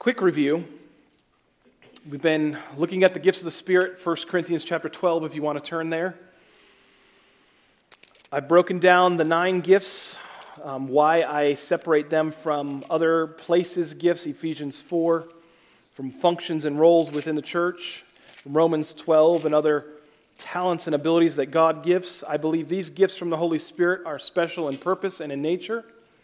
Quick review. We've been looking at the gifts of the Spirit, 1 Corinthians chapter 12, if you want to turn there. I've broken down the 9 gifts, why I separate them from other places' gifts, Ephesians 4, from functions and roles within the church, Romans 12, and other talents and abilities that God gives. I believe these gifts from the Holy Spirit are special in purpose and in nature.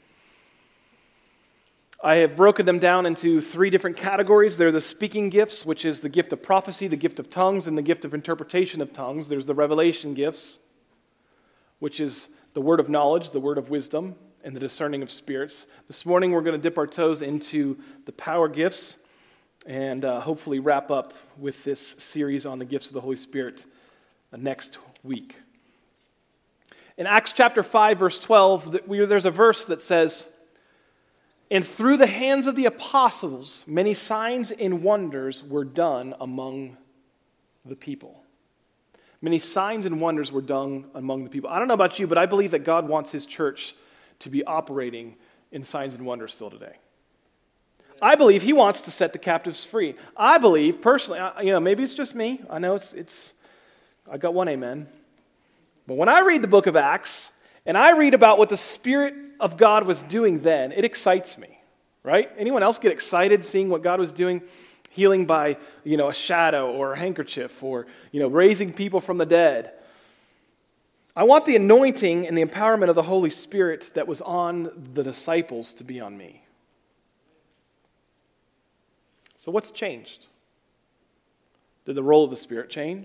I have broken them down into 3 different categories. They're the speaking gifts, which is the gift of prophecy, the gift of tongues, and the gift of interpretation of tongues. There's the revelation gifts, which is the word of knowledge, the word of wisdom, and the discerning of spirits. This morning we're going to dip our toes into the power gifts and hopefully wrap up with this series on the gifts of the Holy Spirit next week. In Acts chapter 5, verse 12, there's a verse that says, "And through the hands of the apostles, many signs and wonders were done among the people." Many signs and wonders were done among the people. I don't know about you, but I believe that God wants His church to be operating in signs and wonders still today. I believe He wants to set the captives free. I believe, personally, maybe it's just me. I know I got one amen. But when I read the book of Acts, and I read about what the Spirit of God was doing then, it excites me, right? Anyone else get excited seeing what God was doing? Healing by, a shadow or a handkerchief or, raising people from the dead. I want the anointing and the empowerment of the Holy Spirit that was on the disciples to be on me. So what's changed? Did the role of the Spirit change?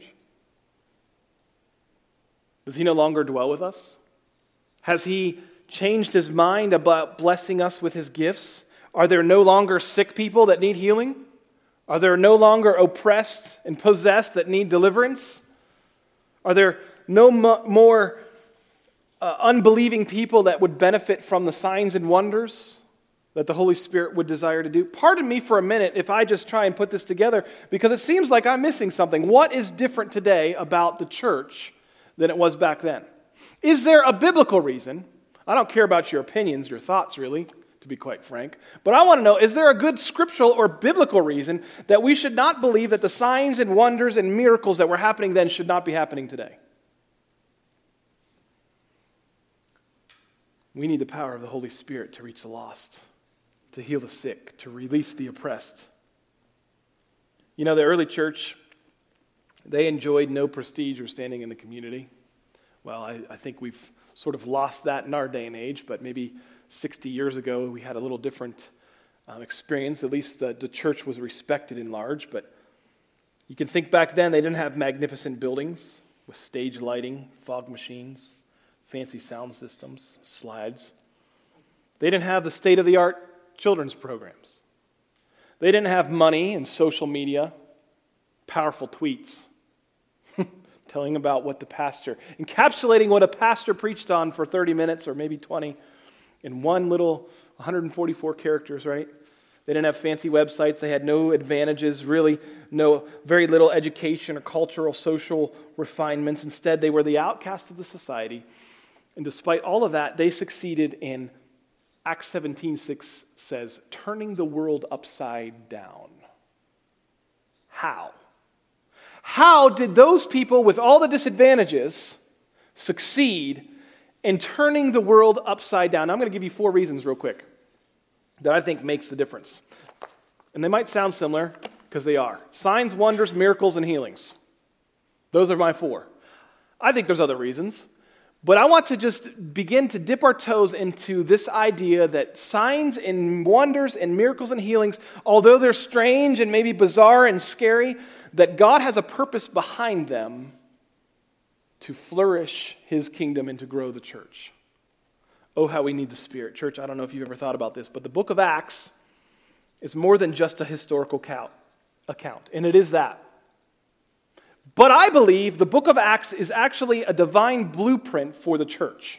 Does He no longer dwell with us? Has He changed His mind about blessing us with His gifts? Are there no longer sick people that need healing? Are there no longer oppressed and possessed that need deliverance? Are there no more unbelieving people that would benefit from the signs and wonders that the Holy Spirit would desire to do? Pardon me for a minute if I just try and put this together, because it seems like I'm missing something. What is different today about the church than it was back then? Is there a biblical reason? I don't care about your opinions, your thoughts, really, to be quite frank. But I want to know, is there a good scriptural or biblical reason that we should not believe that the signs and wonders and miracles that were happening then should not be happening today? We need the power of the Holy Spirit to reach the lost, to heal the sick, to release the oppressed. The early church, they enjoyed no prestige or standing in the community. Well, I think we've sort of lost that in our day and age, but maybe 60 years ago we had a little different experience. At least the church was respected in large, but you can think back then they didn't have magnificent buildings with stage lighting, fog machines, fancy sound systems, slides. They didn't have the state-of-the-art children's programs. They didn't have money and social media, powerful tweets, telling about what the pastor, encapsulating what a pastor preached on for 30 minutes or maybe 20 in one little 144 characters, right? They didn't have fancy websites. They had no advantages, really, very little education or cultural, social refinements. Instead, they were the outcast of the society. And despite all of that, they succeeded in, Acts 17:6 says, turning the world upside down. How? How did those people with all the disadvantages succeed in turning the world upside down? I'm going to give you 4 reasons real quick that I think makes the difference. And they might sound similar because they are. Signs, wonders, miracles, and healings. Those are my 4. I think there's other reasons. But I want to just begin to dip our toes into this idea that signs and wonders and miracles and healings, although they're strange and maybe bizarre and scary, that God has a purpose behind them to flourish His kingdom and to grow the church. Oh, how we need the Spirit. Church, I don't know if you've ever thought about this, but the book of Acts is more than just a historical account, and it is that. But I believe the book of Acts is actually a divine blueprint for the church.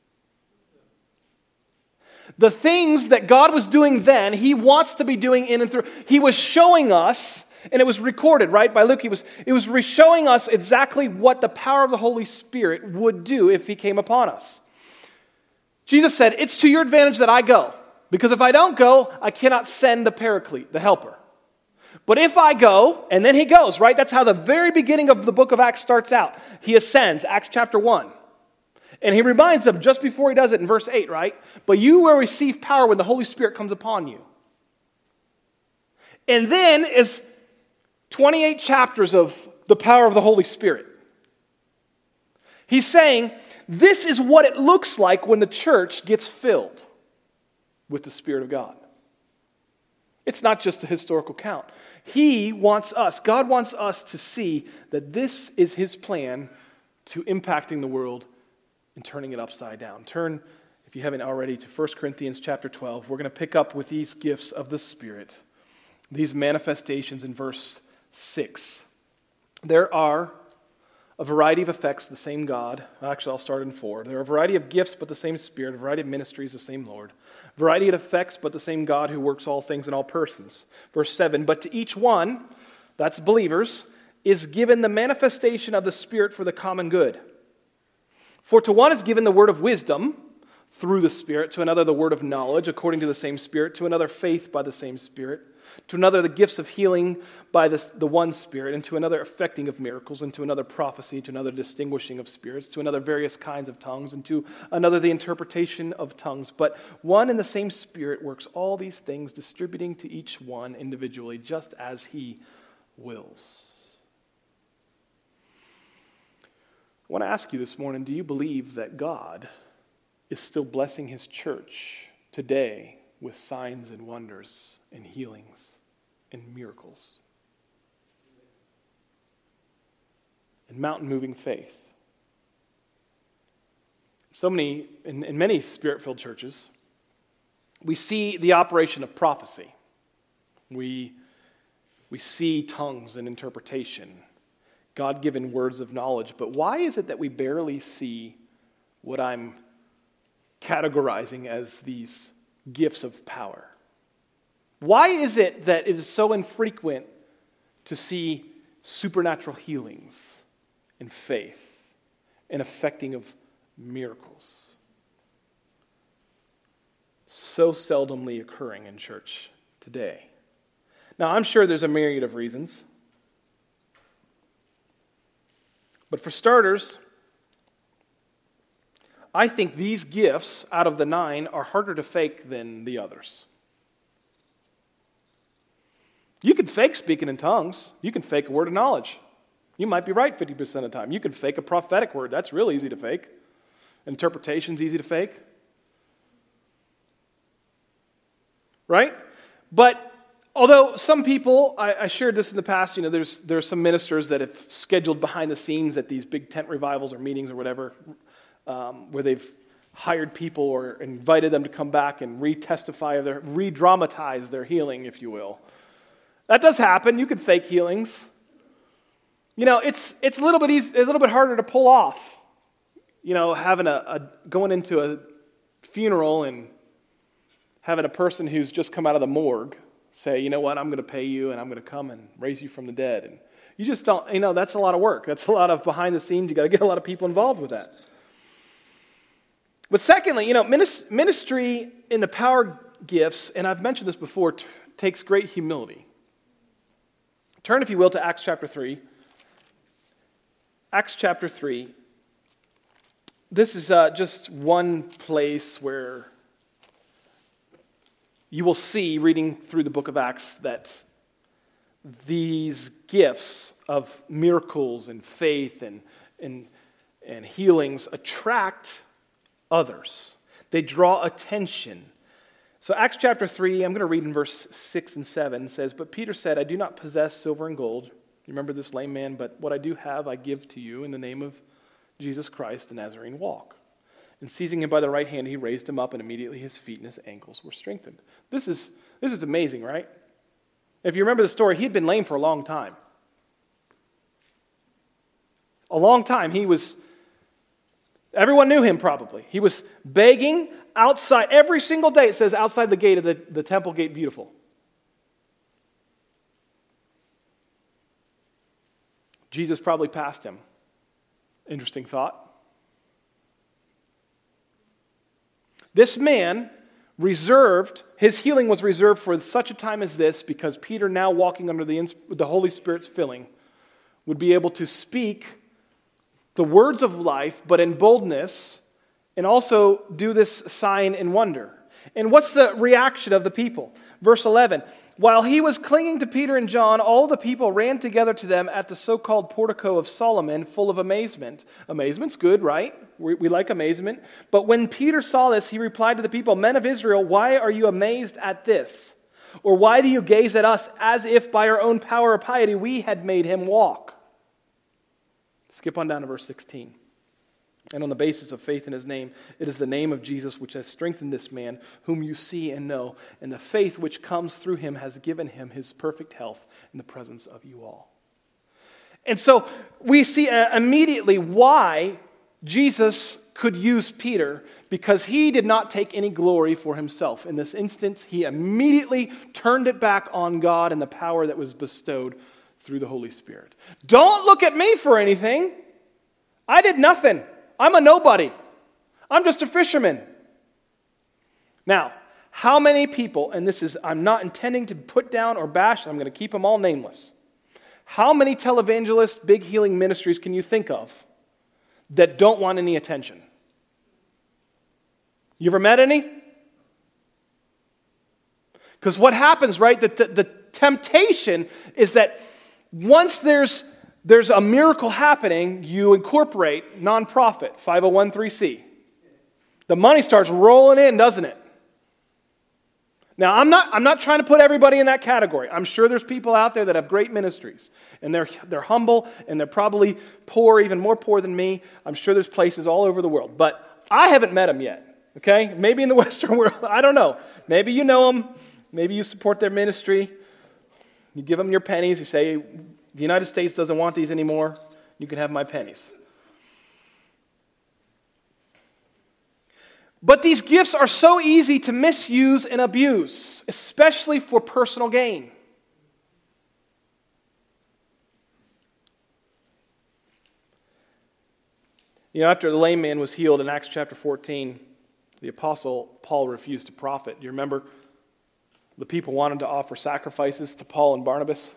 The things that God was doing then, He wants to be doing in and through. He was showing us, and it was recorded, right, by Luke. It was showing us exactly what the power of the Holy Spirit would do if He came upon us. Jesus said, "It's to your advantage that I go." Because if I don't go, I cannot send the Paraclete, the helper. But if I go, and then he goes, right? That's how the very beginning of the book of Acts starts out. He ascends, Acts chapter 1. And he reminds them just before he does it in verse 8, right? But you will receive power when the Holy Spirit comes upon you. And then is 28 chapters of the power of the Holy Spirit. He's saying, this is what it looks like when the church gets filled with the Spirit of God. It's not just a historical count. God wants us to see that this is His plan to impacting the world and turning it upside down. Turn, if you haven't already, to 1 Corinthians chapter 12. We're going to pick up with these gifts of the Spirit, these manifestations in verse 6. There are a variety of effects, the same God. Actually, I'll start in 4. There are a variety of gifts, but the same Spirit. A variety of ministries, the same Lord. A variety of effects, but the same God who works all things in all persons. Verse 7, but to each one, that's believers, is given the manifestation of the Spirit for the common good. For to one is given the word of wisdom through the Spirit, to another the word of knowledge according to the same Spirit, to another faith by the same Spirit, to another the gifts of healing by the one Spirit, and to another effecting of miracles, and to another prophecy, to another distinguishing of spirits, to another various kinds of tongues, and to another the interpretation of tongues. But one and the same Spirit works all these things, distributing to each one individually, just as He wills. I want to ask you this morning, do you believe that God is still blessing His church today with signs and wonders and healings and miracles and mountain-moving faith? So many, in many Spirit-filled churches, we see the operation of prophecy. We see tongues and interpretation, God-given words of knowledge. But why is it that we barely see what I'm categorizing as these gifts of power? Why is it that it is so infrequent to see supernatural healings and faith and effecting of miracles? So seldomly occurring in church today. Now, I'm sure there's a myriad of reasons. But for starters, I think these gifts out of the 9 are harder to fake than the others. You can fake speaking in tongues. You can fake a word of knowledge. You might be right 50% of the time. You can fake a prophetic word. That's real easy to fake. Interpretation's easy to fake. Right? But although some people, I shared this in the past, there's some ministers that have scheduled behind the scenes at these big tent revivals or meetings or whatever, where they've hired people or invited them to come back and re-dramatize their healing, if you will. That does happen. You could fake healings. It's a little bit harder to pull off. Having going into a funeral and having a person who's just come out of the morgue say, you know what, I'm going to pay you and I'm going to come and raise you from the dead. And you just don't, that's a lot of work. That's a lot of behind the scenes. You got to get a lot of people involved with that. But secondly, ministry in the power gifts, and I've mentioned this before, takes great humility. Turn, if you will, to Acts chapter 3. Acts chapter 3. This is just one place where you will see, reading through the book of Acts, that these gifts of miracles and faith and healings attract others. They draw attention. So Acts chapter 3, I'm going to read in verse 6 and 7, says, but Peter said, I do not possess silver and gold. You remember this lame man? But what I do have I give to you in the name of Jesus Christ, the Nazarene, walk. And seizing him by the right hand, he raised him up, and immediately his feet and his ankles were strengthened. This is amazing, right? If you remember the story, he had been lame for a long time. A long time. Everyone knew him probably. He was begging outside, every single day, it says, outside the gate of the temple gate beautiful. Jesus probably passed him. Interesting thought. This man his healing was reserved for such a time as this, because Peter, now walking under the Holy Spirit's filling, would be able to speak the words of life, but in boldness, and also do this sign and wonder. And what's the reaction of the people? Verse 11, while he was clinging to Peter and John, all the people ran together to them at the so-called portico of Solomon, full of amazement. Amazement's good, right? We like amazement. But when Peter saw this, he replied to the people, men of Israel, why are you amazed at this? Or why do you gaze at us as if by our own power or piety we had made him walk? Skip on down to verse 16. And on the basis of faith in his name, it is the name of Jesus which has strengthened this man, whom you see and know, and the faith which comes through him has given him his perfect health in the presence of you all. And so we see immediately why Jesus could use Peter, because he did not take any glory for himself. In this instance, he immediately turned it back on God and the power that was bestowed through the Holy Spirit. Don't look at me for anything. I did nothing. I'm a nobody. I'm just a fisherman. Now, how many people, and this is, I'm not intending to put down or bash, I'm going to keep them all nameless. How many televangelists, big healing ministries can you think of that don't want any attention? You ever met any? Because what happens, right, the temptation is that once there's a miracle happening, you incorporate nonprofit, 501(c). The money starts rolling in, doesn't it? Now, I'm not trying to put everybody in that category. I'm sure there's people out there that have great ministries, and they're humble, and they're probably poor, even more poor than me. I'm sure there's places all over the world, but I haven't met them yet, okay? Maybe in the Western world, I don't know. Maybe you know them. Maybe you support their ministry. You give them your pennies. You say, the United States doesn't want these anymore. You can have my pennies. But these gifts are so easy to misuse and abuse, especially for personal gain. You know, after the lame man was healed in Acts chapter 14, the apostle Paul refused to profit. Do you remember? The people wanted to offer sacrifices to Paul and Barnabas.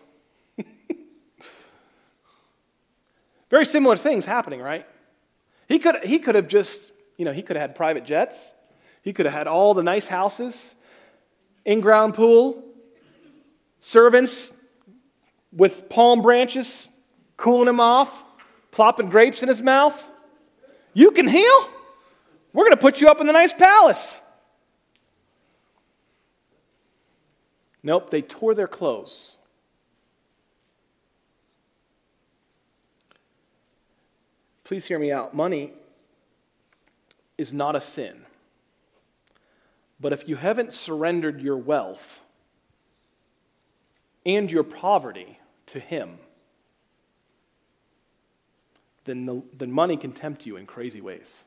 Very similar things happening, right? He could have just, he could have had private jets. He could have had all the nice houses, in-ground pool, servants with palm branches, cooling him off, plopping grapes in his mouth. You can heal? We're going to put you up in the nice palace. Nope, they tore their clothes. Please hear me out. Money is not a sin. But if you haven't surrendered your wealth and your poverty to Him, then money can tempt you in crazy ways.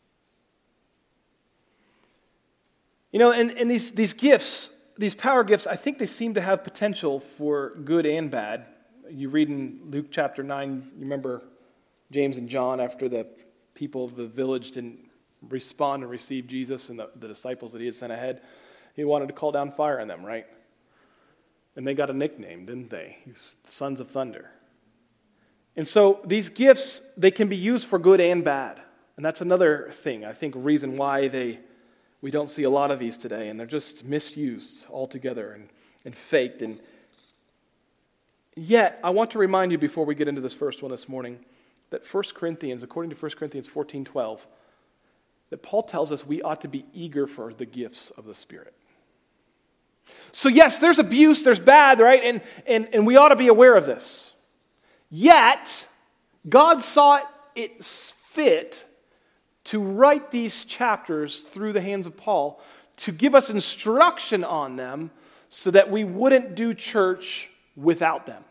And these gifts, these power gifts, I think they seem to have potential for good and bad. You read in Luke chapter 9, you remember James and John, after the people of the village didn't respond and receive Jesus and the disciples that he had sent ahead, he wanted to call down fire on them, right? And they got a nickname, didn't they? Sons of Thunder. And so these gifts, they can be used for good and bad. And that's another thing, I think, a reason why we don't see a lot of these today, and they're just misused altogether and faked. And yet, I want to remind you before we get into this first one this morning, that 1 Corinthians, according to 1 Corinthians 14:12, that Paul tells us we ought to be eager for the gifts of the Spirit. So yes, there's abuse, there's bad, right? And we ought to be aware of this. Yet, God saw it fit to write these chapters through the hands of Paul to give us instruction on them so that we wouldn't do church without them.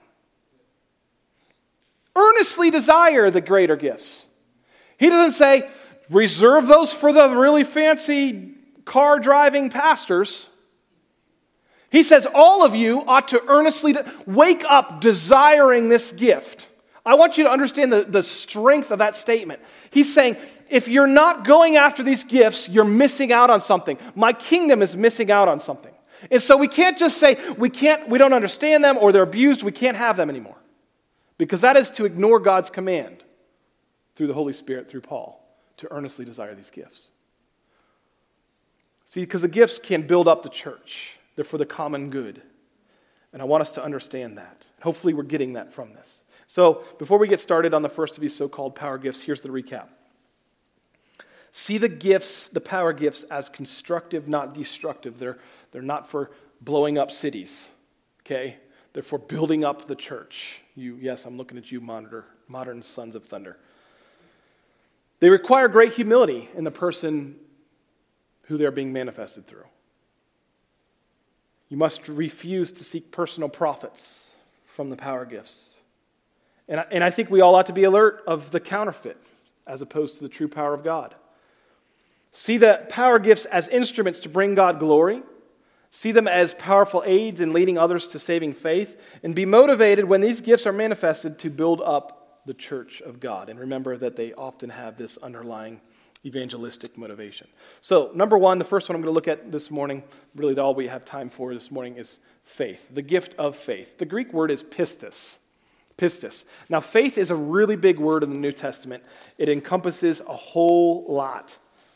Earnestly desire the greater gifts. He doesn't say, reserve those for the really fancy car-driving pastors. He says all of you ought to earnestly wake up desiring this gift. I want you to understand the strength of that statement. He's saying, if you're not going after these gifts, you're missing out on something. My kingdom is missing out on something. And so we can't just say, we don't understand them or they're abused, we can't have them anymore. Because that is to ignore God's command through the Holy Spirit, through Paul, to earnestly desire these gifts. See, because the gifts can build up the church. They're for the common good. And I want us to understand that. Hopefully we're getting that from this. So, before we get started on the first of these so-called power gifts, here's the recap. See the gifts, the power gifts, as constructive, not destructive. They're not for blowing up cities, okay? They're for building up the church. Yes, I'm looking at you, modern sons of thunder. They require great humility in the person who they're being manifested through. You must refuse to seek personal profits from the power gifts. And I think we all ought to be alert of the counterfeit as opposed to the true power of God. See the power gifts as instruments to bring God glory. See them as powerful aids in leading others to saving faith. And be motivated when these gifts are manifested to build up the church of God. And remember that they often have this underlying evangelistic motivation. So, number one, the first one I'm going to look at this morning, really all we have time for this morning, is faith. The gift of faith. The Greek word is pistis. Pistis. Now, faith is a really big word in the New Testament. It encompasses a whole lot.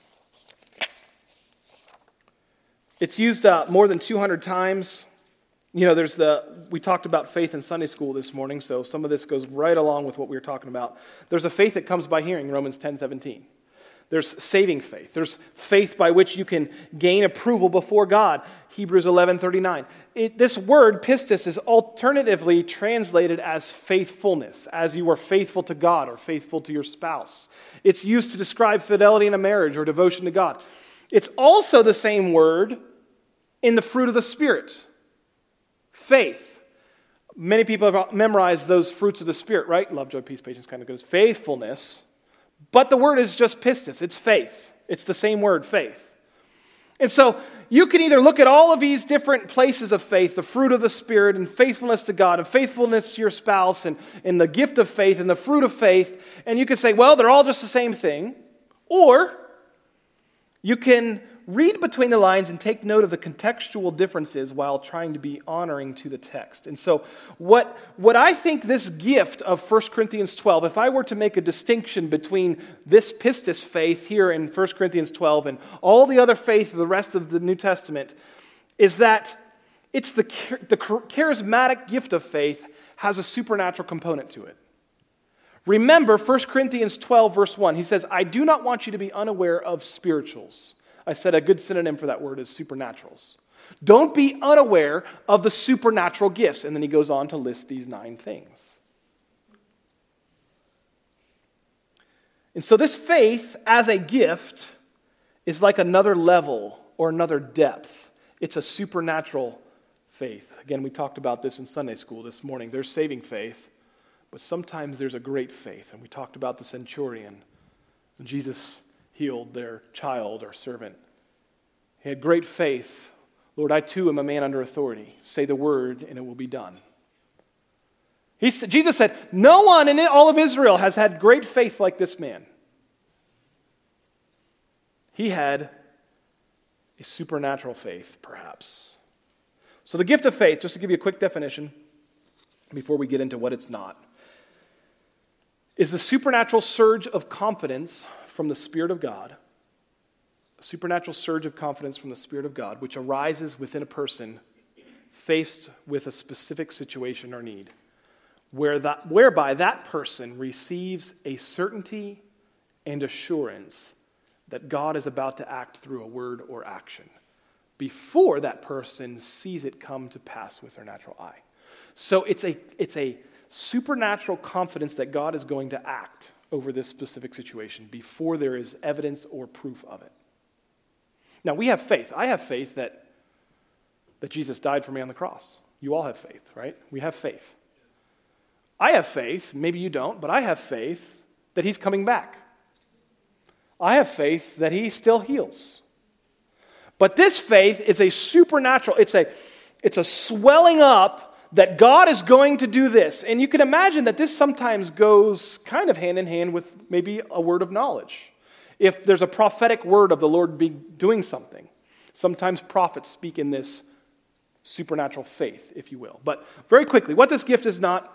It's used more than 200 times. You know, we talked about faith in Sunday school this morning, so some of this goes right along with what we were talking about. There's a faith that comes by hearing, Romans 10:17. There's saving faith. There's faith by which you can gain approval before God, Hebrews 11:39. This word, pistis, is alternatively translated as faithfulness, as you are faithful to God or faithful to your spouse. It's used to describe fidelity in a marriage or devotion to God. It's also the same word in the fruit of the Spirit, faith. Many people have memorized those fruits of the Spirit, right? Love, joy, peace, patience, kindness, goodness, faithfulness. But the word is just pistis. It's faith. It's the same word, faith. And so you can either look at all of these different places of faith, the fruit of the Spirit and faithfulness to God and faithfulness to your spouse and the gift of faith and the fruit of faith, and you can say, well, they're all just the same thing. Or you can read between the lines and take note of the contextual differences while trying to be honoring to the text. And so what I think this gift of 1 Corinthians 12, if I were to make a distinction between this pistis faith here in 1 Corinthians 12 and all the other faith of the rest of the New Testament, is that it's the charismatic gift of faith has a supernatural component to it. Remember 1 Corinthians 12 verse 1, he says, I do not want you to be unaware of spirituals. I said a good synonym for that word is supernaturals. Don't be unaware of the supernatural gifts. And then he goes on to list these 9 things. And so this faith as a gift is like another level or another depth. It's a supernatural faith. Again, we talked about this in Sunday school this morning. There's saving faith, but sometimes there's a great faith. And we talked about the centurion. When Jesus healed their child or servant. He had great faith. Lord, I too am a man under authority. Say the word and it will be done. Jesus said, no one in all of Israel has had great faith like this man. He had a supernatural faith, perhaps. So the gift of faith, just to give you a quick definition before we get into what it's not, is the supernatural surge of confidence from the Spirit of God, a supernatural surge of confidence from the Spirit of God, which arises within a person faced with a specific situation or need, whereby that person receives a certainty and assurance that God is about to act through a word or action before that person sees it come to pass with their natural eye. So it's a supernatural confidence that God is going to act over this specific situation before there is evidence or proof of it. Now, we have faith. I have faith that Jesus died for me on the cross. You all have faith, right? We have faith. I have faith, maybe you don't, but I have faith that he's coming back. I have faith that he still heals. But this faith is a supernatural, it's a swelling up that God is going to do this. And you can imagine that this sometimes goes kind of hand in hand with maybe a word of knowledge. If there's a prophetic word of the Lord doing something, sometimes prophets speak in this supernatural faith, if you will. But very quickly, what this gift is not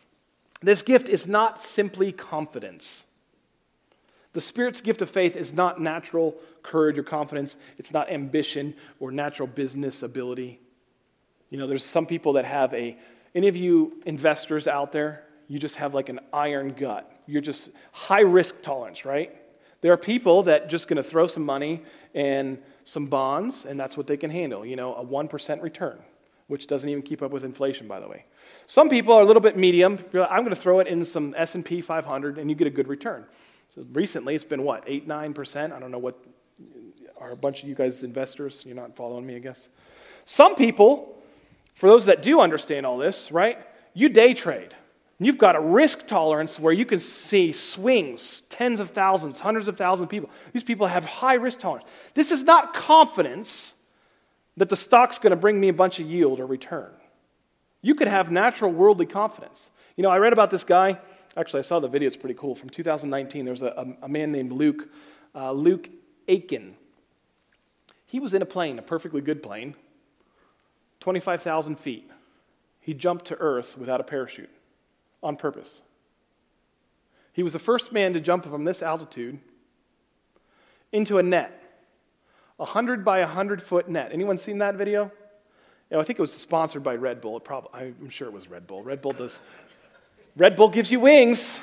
simply confidence. The Spirit's gift of faith is not natural courage or confidence. It's not ambition or natural business ability. You know, there's some people that have any of you investors out there, you just have like an iron gut. You're just high risk tolerance, right? There are people that just going to throw some money and some bonds, and that's what they can handle. You know, a 1% return, which doesn't even keep up with inflation, by the way. Some people are a little bit medium. I'm going to throw it in some S&P 500, and you get a good return. So recently, it's been what, 8, 9%? I don't know what, are a bunch of you guys investors? You're not following me, I guess. Some people, for those that do understand all this, right, you day trade. You've got a risk tolerance where you can see swings, tens of thousands, hundreds of thousands of people. These people have high risk tolerance. This is not confidence that the stock's going to bring me a bunch of yield or return. You could have natural worldly confidence. You know, I read about this guy. Actually, I saw the video. It's pretty cool. From 2019, there's a man named Luke Aitken. He was in a plane, a perfectly good plane, 25,000 feet. He jumped to earth without a parachute on purpose. He was the first man to jump from this altitude into a net, 100 by 100 foot net. Anyone seen that video? I think it was sponsored by Red Bull. I'm sure it was Red Bull. Red Bull gives you wings.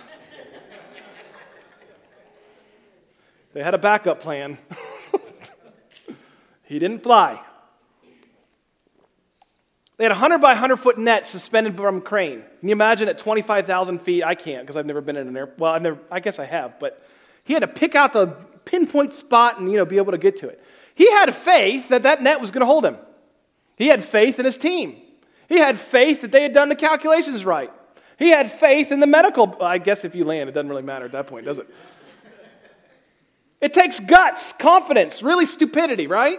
They had a backup plan. He didn't fly. They had a 100 by 100 foot net suspended from a crane. Can you imagine at 25,000 feet? I can't because I've never been in an airplane. Well, I guess I have, but he had to pick out the pinpoint spot and be able to get to it. He had faith that net was going to hold him. He had faith in his team. He had faith that they had done the calculations right. He had faith in the medical. I guess if you land, it doesn't really matter at that point, does it? It takes guts, confidence, really stupidity, right?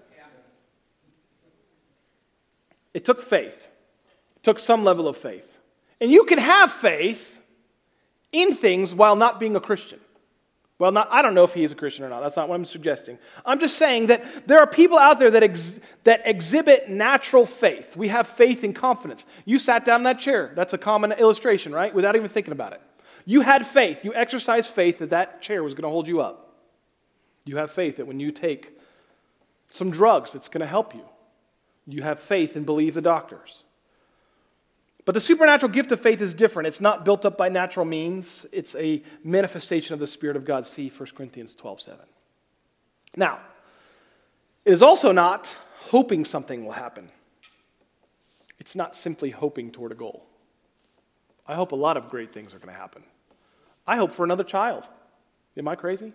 It took faith. It took some level of faith. And you can have faith in things while not being a Christian. Well, I don't know if he is a Christian or not. That's not what I'm suggesting. I'm just saying that there are people out there that exhibit natural faith. We have faith and confidence. You sat down in that chair. That's a common illustration, right? Without even thinking about it. You had faith. You exercised faith that chair was going to hold you up. You have faith that when you take some drugs, it's going to help you. You have faith and believe the doctors. But the supernatural gift of faith is different. It's not built up by natural means. It's a manifestation of the Spirit of God. See 1 Corinthians 12:7. Now, it is also not hoping something will happen. It's not simply hoping toward a goal. I hope a lot of great things are going to happen. I hope for another child. Am I crazy?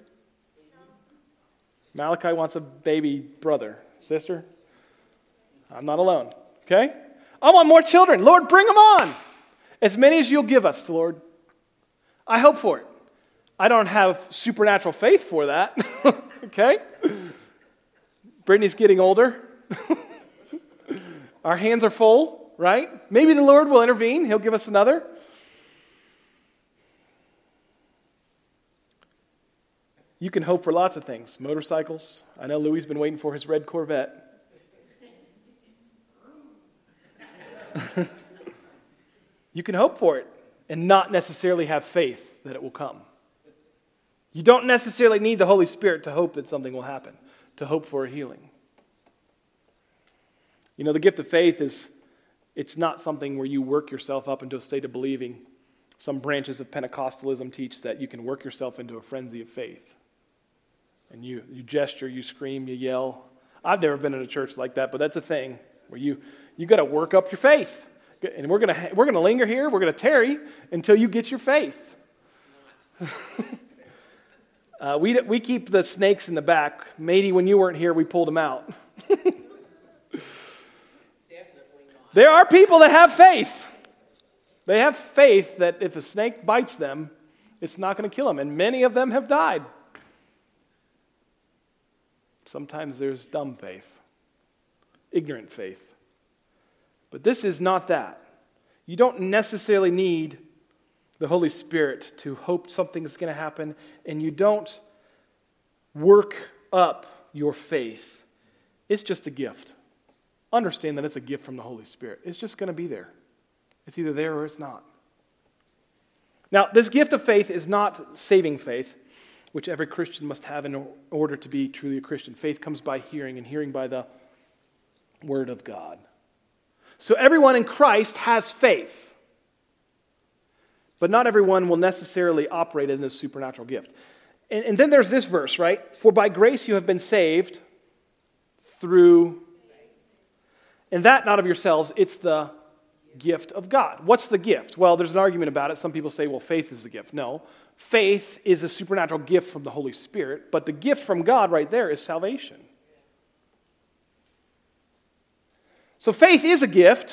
Malachi wants a baby brother. Sister? I'm not alone. Okay? I want more children. Lord, bring them on. As many as you'll give us, Lord. I hope for it. I don't have supernatural faith for that. Okay? Brittany's getting older. Our hands are full, right? Maybe the Lord will intervene. He'll give us another. You can hope for lots of things. Motorcycles. I know Louie's been waiting for his red Corvette. You can hope for it and not necessarily have faith that it will come. You don't necessarily need the Holy Spirit to hope that something will happen, to hope for a healing. The gift of faith it's not something where you work yourself up into a state of believing. Some branches of Pentecostalism teach that you can work yourself into a frenzy of faith. And you gesture, you scream, you yell. I've never been in a church like that, but that's a thing where you got to work up your faith. And we're going to linger here. We're going to tarry until you get your faith. We keep the snakes in the back. Maybe when you weren't here, we pulled them out. There are people that have faith. They have faith that if a snake bites them, it's not going to kill them. And many of them have died. Sometimes there's dumb faith, ignorant faith. But this is not that. You don't necessarily need the Holy Spirit to hope something's going to happen, and you don't work up your faith. It's just a gift. Understand that it's a gift from the Holy Spirit. It's just going to be there. It's either there or it's not. Now, this gift of faith is not saving faith, which every Christian must have in order to be truly a Christian. Faith comes by hearing, and hearing by the Word of God. So everyone in Christ has faith. But not everyone will necessarily operate in this supernatural gift. And then there's this verse, right? For by grace you have been saved through, and that not of yourselves, it's the gift of God. What's the gift? Well, there's an argument about it. Some people say, well, faith is the gift. No, faith is a supernatural gift from the Holy Spirit, but the gift from God right there is salvation. So faith is a gift.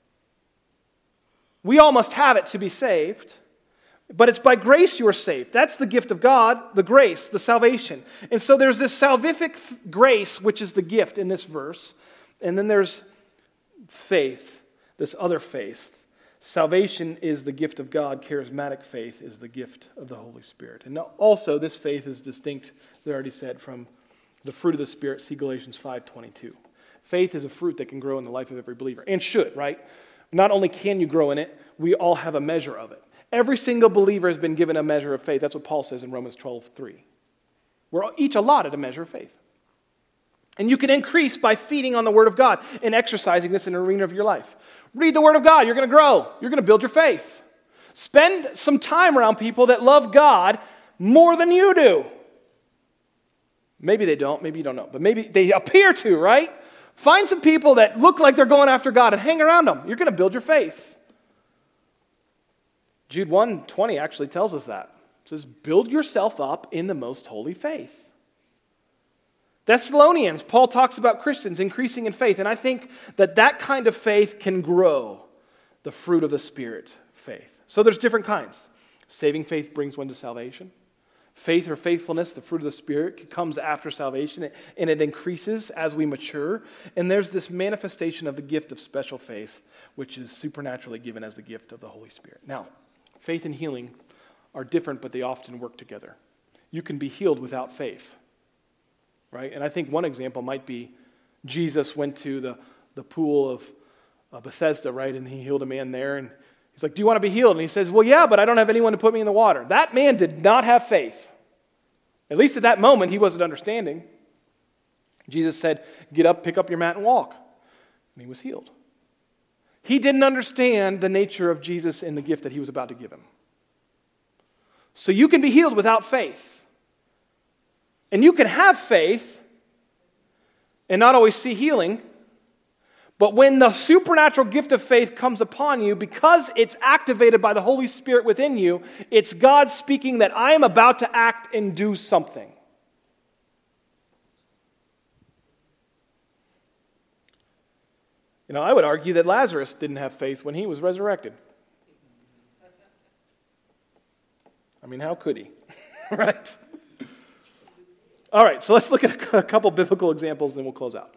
We all must have it to be saved. But it's by grace you are saved. That's the gift of God, the grace, the salvation. And so there's this salvific grace, which is the gift in this verse. And then there's faith, this other faith. Salvation is the gift of God. Charismatic faith is the gift of the Holy Spirit. And also, this faith is distinct, as I already said, from the fruit of the Spirit. See Galatians 5:22. Faith is a fruit that can grow in the life of every believer, and should, right? Not only can you grow in it, we all have a measure of it. Every single believer has been given a measure of faith. That's what Paul says in Romans 12:3. We're each allotted a measure of faith. And you can increase by feeding on the Word of God and exercising this in the arena of your life. Read the Word of God. You're going to grow. You're going to build your faith. Spend some time around people that love God more than you do. Maybe they don't. Maybe you don't know. But maybe they appear to, right? Find some people that look like they're going after God and hang around them. You're going to build your faith. Jude 1:20 actually tells us that. It says, build yourself up in the most holy faith. Thessalonians, Paul talks about Christians increasing in faith, and I think that kind of faith can grow the fruit of the Spirit faith. So there's different kinds. Saving faith brings one to salvation. Faith or faithfulness, the fruit of the Spirit, comes after salvation, and it increases as we mature. And there's this manifestation of the gift of special faith, which is supernaturally given as the gift of the Holy Spirit. Now, faith and healing are different, but they often work together. You can be healed without faith, right? And I think one example might be Jesus went to the pool of Bethesda, right? And he healed a man there, and he's like, do you want to be healed? And he says, well, yeah, but I don't have anyone to put me in the water. That man did not have faith. At least at that moment, he wasn't understanding. Jesus said, get up, pick up your mat, and walk. And he was healed. He didn't understand the nature of Jesus and the gift that he was about to give him. So you can be healed without faith. And you can have faith and not always see healing. But when the supernatural gift of faith comes upon you, because it's activated by the Holy Spirit within you, it's God speaking that I am about to act and do something. You know, I would argue that Lazarus didn't have faith when he was resurrected. I mean, how could he? Right? All right, so let's look at a couple biblical examples and we'll close out.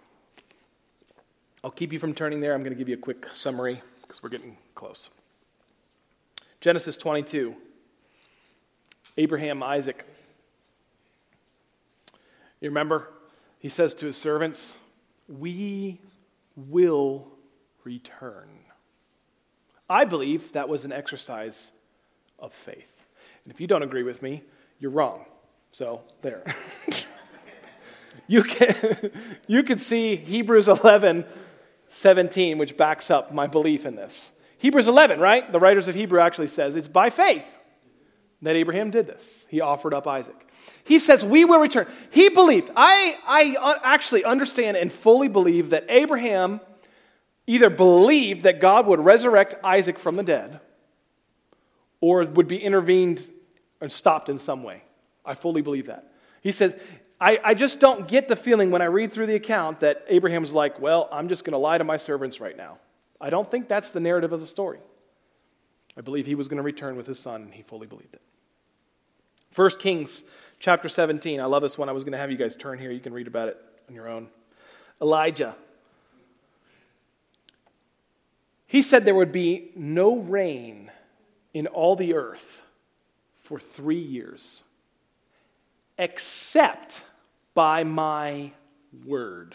I'll keep you from turning there. I'm going to give you a quick summary because we're getting close. Genesis 22. Abraham, Isaac. You remember? He says to his servants, we will return. I believe that was an exercise of faith. And if you don't agree with me, you're wrong. So, there. You can see Hebrews 11:17, which backs up my belief in this. Hebrews 11, right? The writers of Hebrew actually says it's by faith that Abraham did this. He offered up Isaac. He says, we will return. He believed. I actually understand and fully believe that Abraham either believed that God would resurrect Isaac from the dead or would be intervened and stopped in some way. I fully believe that. He says, I just don't get the feeling when I read through the account that Abraham's like, well, I'm just going to lie to my servants right now. I don't think that's the narrative of the story. I believe he was going to return with his son, and he fully believed it. 1 Kings chapter 17. I love this one. I was going to have you guys turn here. You can read about it on your own. Elijah. He said there would be no rain in all the earth for 3 years, except by my word.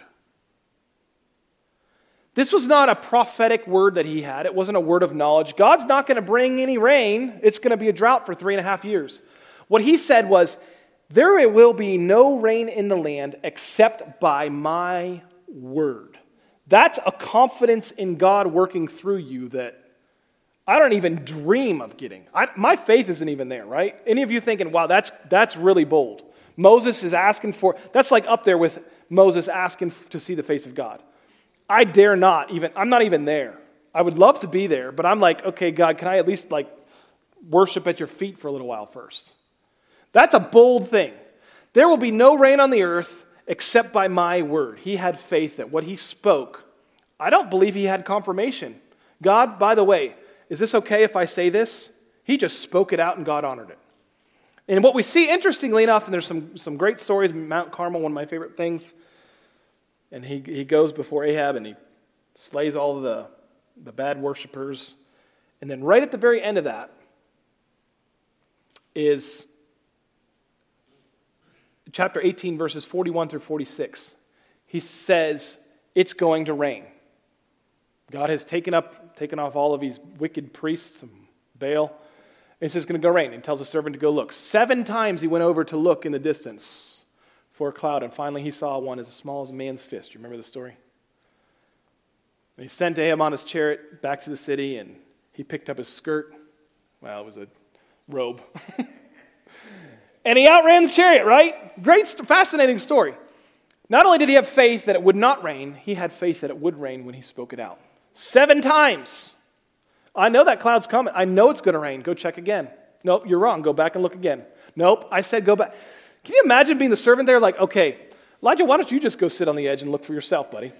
This was not a prophetic word that he had. It wasn't a word of knowledge. God's not going to bring any rain. It's going to be a drought for 3.5 years. What he said was, there will be no rain in the land except by my word. That's a confidence in God working through you that I don't even dream of getting. My faith isn't even there, right? Any of you thinking, wow, that's really bold. Moses is asking for, that's like up there with Moses asking to see the face of God. I dare not even, I'm not even there. I would love to be there, but I'm like, okay, God, can I at least worship at your feet for a little while first? That's a bold thing. There will be no rain on the earth except by my word. He had faith that what he spoke, I don't believe he had confirmation. God, by the way, is this okay if I say this? He just spoke it out and God honored it. And what we see, interestingly enough, and there's some great stories, Mount Carmel, one of my favorite things, and he goes before Ahab and he slays all of the bad worshipers. And then right at the very end of that is chapter 18, verses 41 through 46. He says, it's going to rain. God has taken off all of these wicked priests and Baal. And he says it's going to go rain. And he tells the servant to go look. 7 times he went over to look in the distance for a cloud. And finally he saw one as small as a man's fist. You remember the story? And he sent Ahab on his chariot back to the city. And he picked up his skirt. Well, it was a robe. And he outran the chariot, right? Great, fascinating story. Not only did he have faith that it would not rain, he had faith that it would rain when he spoke it out. 7 times. I know that cloud's coming. I know it's going to rain. Go check again. Nope, you're wrong. Go back and look again. Nope, I said go back. Can you imagine being the servant there like, okay, Elijah, why don't you just go sit on the edge and look for yourself, buddy?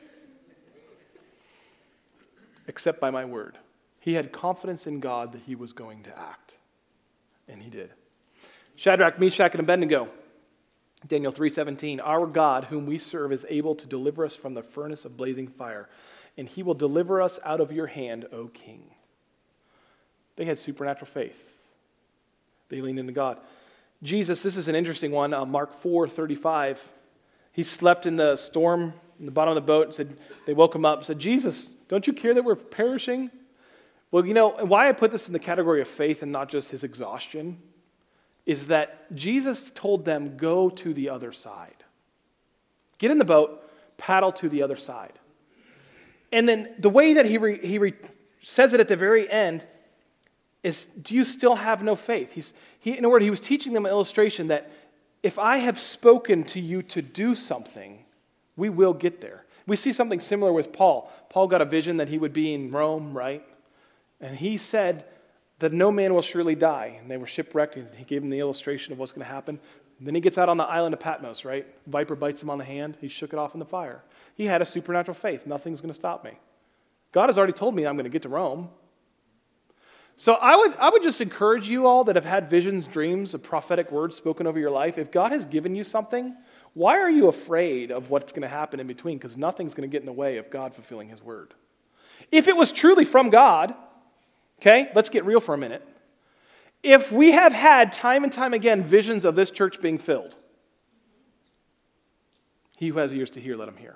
Except by my word. He had confidence in God that he was going to act. And he did. Shadrach, Meshach, and Abednego. Daniel 3:17. Our God, whom we serve, is able to deliver us from the furnace of blazing fire, and he will deliver us out of your hand, O king. They had supernatural faith. They leaned into God. Jesus, this is an interesting one. Mark 4:35. He slept in the storm in the bottom of the boat. Said they woke him up. Said, Jesus, don't you care that we're perishing? Well, you know why I put this in the category of faith and not just his exhaustion is that Jesus told them, go to the other side. Get in the boat, paddle to the other side. And then the way that he says it at the very end is, do you still have no faith? In a word, he was teaching them an illustration that if I have spoken to you to do something, we will get there. We see something similar with Paul. Paul got a vision that he would be in Rome, right? And he said that no man will surely die. And they were shipwrecked. And he gave them the illustration of what's going to happen. And then he gets out on the island of Patmos, right? Viper bites him on the hand. He shook it off in the fire. He had a supernatural faith. Nothing's going to stop me. God has already told me I'm going to get to Rome. So I would just encourage you all that have had visions, dreams, of prophetic words spoken over your life. If God has given you something, why are you afraid of what's going to happen in between? Because nothing's going to get in the way of God fulfilling his word. If it was truly from God, okay, let's get real for a minute. If we have had time and time again visions of this church being filled, he who has ears to hear, let him hear.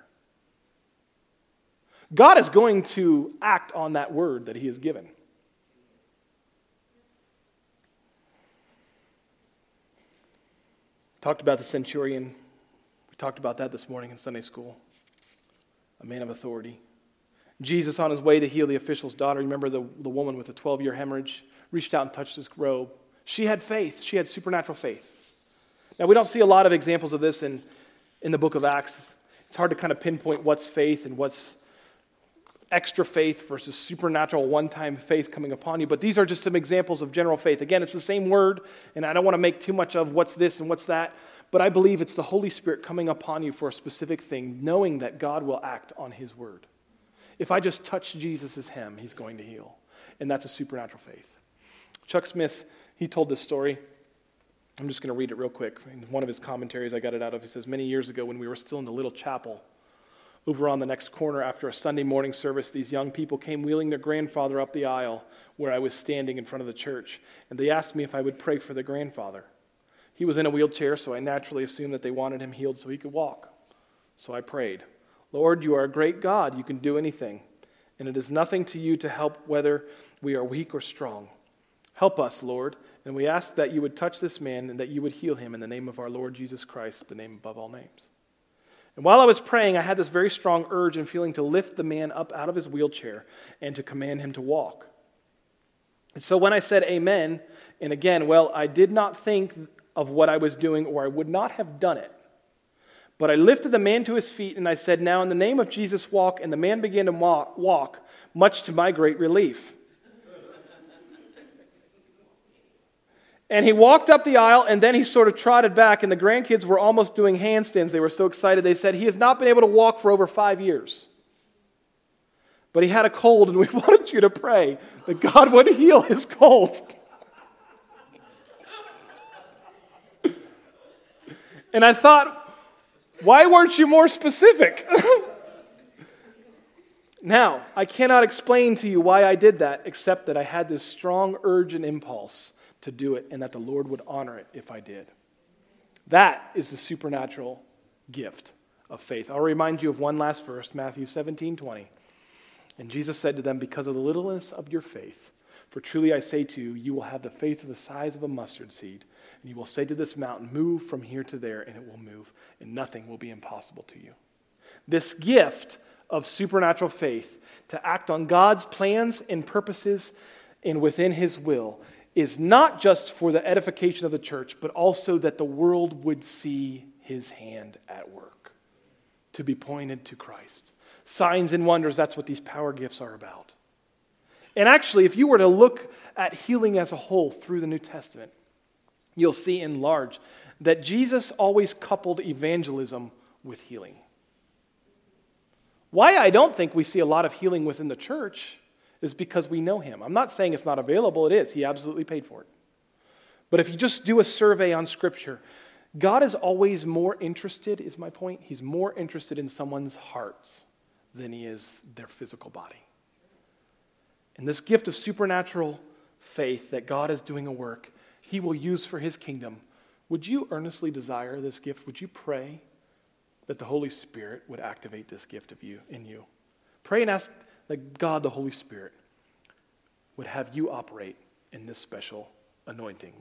God is going to act on that word that he has given. Talked about the centurion. We talked about that this morning in Sunday school. A man of authority. Jesus, on his way to heal the official's daughter, remember the woman with the 12-year hemorrhage, reached out and touched his robe. She had faith. She had supernatural faith. Now, we don't see a lot of examples of this in the book of Acts. It's hard to kind of pinpoint what's faith and what's extra faith versus supernatural one-time faith coming upon you. But these are just some examples of general faith. Again, it's the same word, and I don't want to make too much of what's this and what's that, but I believe it's the Holy Spirit coming upon you for a specific thing, knowing that God will act on his word. If I just touch Jesus' hem, he's going to heal. And that's a supernatural faith. Chuck Smith, he told this story. I'm just going to read it real quick. In one of his commentaries, I got it out of, he says, many years ago when we were still in the little chapel, Over on the next corner after a Sunday morning service, these young people came wheeling their grandfather up the aisle where I was standing in front of the church, and they asked me if I would pray for their grandfather. He was in a wheelchair, so I naturally assumed that they wanted him healed so he could walk. So I prayed, Lord, you are a great God. You can do anything, and it is nothing to you to help whether we are weak or strong. Help us, Lord, and we ask that you would touch this man and that you would heal him in the name of our Lord Jesus Christ, the name above all names. And while I was praying, I had this very strong urge and feeling to lift the man up out of his wheelchair and to command him to walk. And so when I said amen, and again, I did not think of what I was doing or I would not have done it. But I lifted the man to his feet and I said, now in the name of Jesus, walk. And the man began to walk, much to my great relief. And he walked up the aisle, and then he sort of trotted back, and the grandkids were almost doing handstands. They were so excited. They said, he has not been able to walk for over 5 years. But he had a cold, and we wanted you to pray that God would heal his cold. And I thought, why weren't you more specific? Now, I cannot explain to you why I did that, except that I had this strong urge and impulse to do it, and that the Lord would honor it if I did. That is the supernatural gift of faith. I'll remind you of one last verse, Matthew 17:20. And Jesus said to them, because of the littleness of your faith, for truly I say to you, you will have the faith of the size of a mustard seed, and you will say to this mountain, move from here to there, and it will move, and nothing will be impossible to you. This gift of supernatural faith to act on God's plans and purposes and within his will is not just for the edification of the church, but also that the world would see his hand at work, to be pointed to Christ. Signs and wonders, that's what these power gifts are about. And actually, if you were to look at healing as a whole through the New Testament, you'll see in large that Jesus always coupled evangelism with healing. Why I don't think we see a lot of healing within the church is because we know him. I'm not saying it's not available. It is. He absolutely paid for it. But if you just do a survey on Scripture, God is always more interested, is my point. He's more interested in someone's hearts than he is their physical body. And this gift of supernatural faith that God is doing a work he will use for his kingdom, would you earnestly desire this gift? Would you pray that the Holy Spirit would activate this gift in you? Pray and ask that God, the Holy Spirit, would have you operate in this special anointing.